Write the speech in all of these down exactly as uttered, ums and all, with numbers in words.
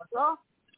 तो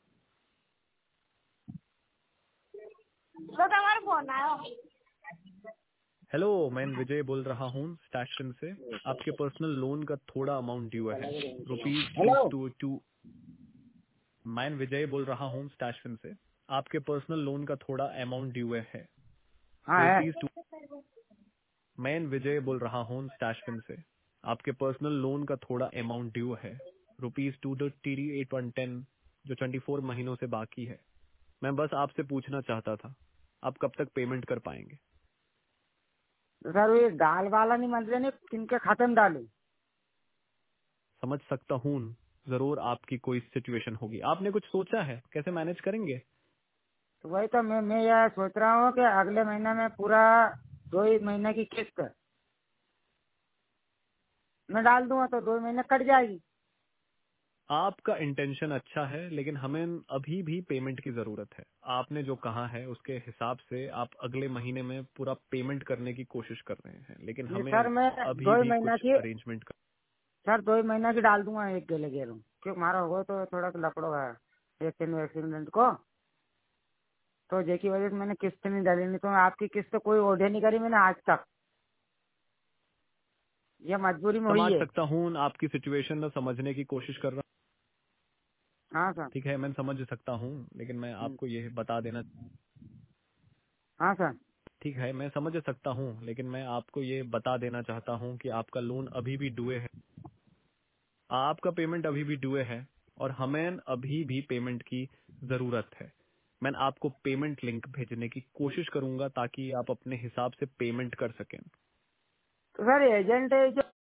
तो तुम्हारा फोन आया। हेलो, मैं विजय बोल रहा हूँ स्टैशन से। आपके पर्सनल लोन का थोड़ा अमाउंट ड्यू है, rupees two hello. Two two मैं विजय बोल रहा हूँ स्टैशन से। आपके पर्सनल लोन का थोड़ा अमाउंट ड्यू है, हाँ है। रुपीज टू मैं विजय बोल रहा हूँ स्टैशन से। आपके पर्सनल लोन का थोड़ा अमाउंट ड्यू है, rupees two T eight one ten जो ट्वेंटी फोर महीनों से बाकी है। मैं बस आपसे पूछना चाहता था, आप कब तक पेमेंट कर पाएंगे? तो सर ये दाल वाला नहीं मंदिर ने किनके खाते में डालू? समझ सकता हूँ, जरूर आपकी कोई सिचुएशन होगी। आपने कुछ सोचा है कैसे मैनेज करेंगे? तो वही तो मैं मैं यह सोच रहा हूँ कि अगले महीने में पूरा दो ही महीने की किस्त मैं डाल दूंगा तो दो महीने कट जाएगी। आपका इंटेंशन अच्छा है, लेकिन हमें अभी भी पेमेंट की जरूरत है। आपने जो कहा है उसके हिसाब से आप अगले महीने में पूरा पेमेंट करने की कोशिश कर रहे हैं, लेकिन नहीं हमें सर, मैं अभी दो ही भी महीना कुछ की अरेंजमेंट कर। सर दो ही महीना की डाल दूंगा एक गेले गेलू, क्योंकि हमारा हो तो थोड़ा सा लपड़ो है एक्सीडेंट एक्सीडेंट को, तो जेकी वजह से मैंने किस्त नहीं डाली। नहीं तो आपकी किस्त कोई ऑर्डर नहीं करी मैंने आज तक, ये मजबूरी में हुई समझ है। सकता हूँ आपकी सिचुएशन में, समझने की कोशिश कर रहा हूँ। हाँ सर। ठीक है, मैं समझ सकता हूँ, लेकिन मैं हम्म, आपको ये बता देना। हाँ सर। ठीक है, मैं समझ सकता हूँ, लेकिन मैं आपको ये बता देना चाहता हूँ कि आपका लोन अभी भी डुए है, आपका पेमेंट अभी भी डुए है, और हमें अभी भी पेमेंट की जरूरत है। मैं आपको पेमेंट लिंक भेजने की कोशिश करूंगा ताकि आप अपने हिसाब से पेमेंट कर सकें। तो सर एजेंट है जो